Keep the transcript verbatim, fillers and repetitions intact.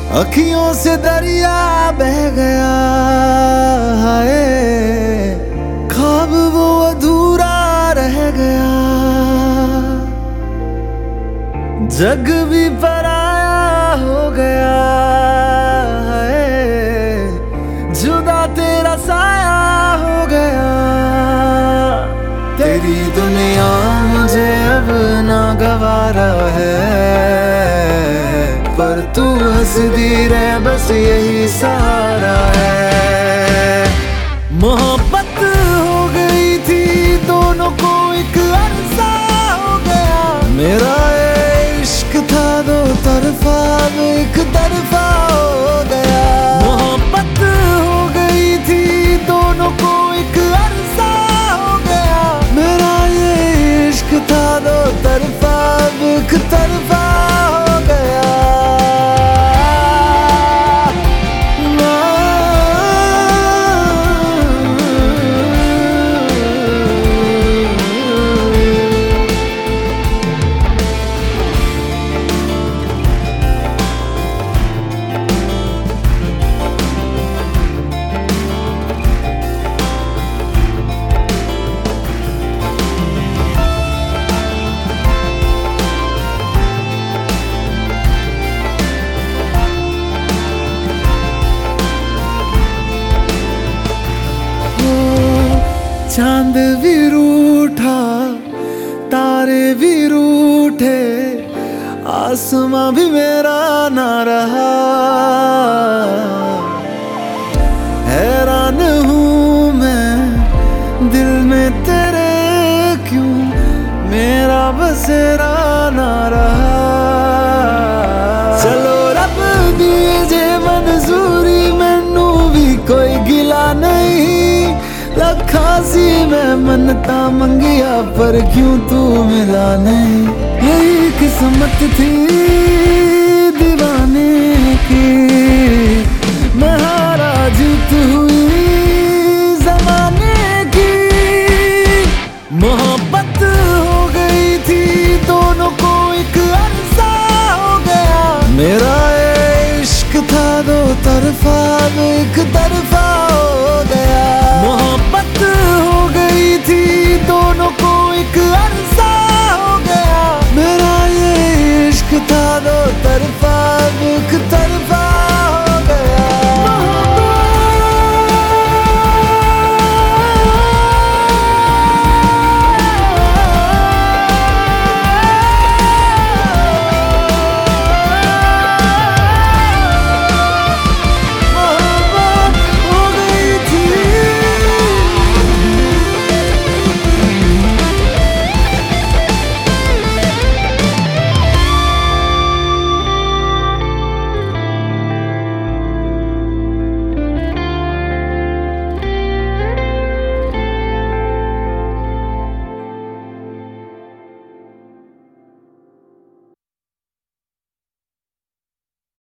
अखियों से दरिया बह गया है, ख्वाब वो अधूरा रह गया। जग भी पराया हो गया है, जुदा तेरा साया हो गया। तेरी दुनिया मुझे अब ना गवारा है, पर तू हंसदी रह बस यही सहारा है। मोहब्बत हो गई थी दोनों को एक अरसा हो गया। मेरा इश्क था दो तरफा एक तरफा हो गया। मोहब्बत हो गई थी दोनों को एक अरसा हो गया। मेरा ये इश्क था दो तरफा एक तरफा हो गया। चांद भी रूठा तारे भी रूठे, आसमां भी मेरा ना रहा। हैरान हूँ मैं दिल में तेरे, क्यों मेरा बसेरा ना रहा। चलो रब दीजे मंजूरी, मैनू भी कोई गिला नहीं। लखासी मैं मनता मंगिया पर क्यों तू मिला नहीं। यही किस्मत थी दीवाने की, मैं हारा जीत हुई जमाने की। मोहब्बत हो गई थी दोनों को एक अरसा हो गया। मेरा इश्क था दो तरफा एक तरफा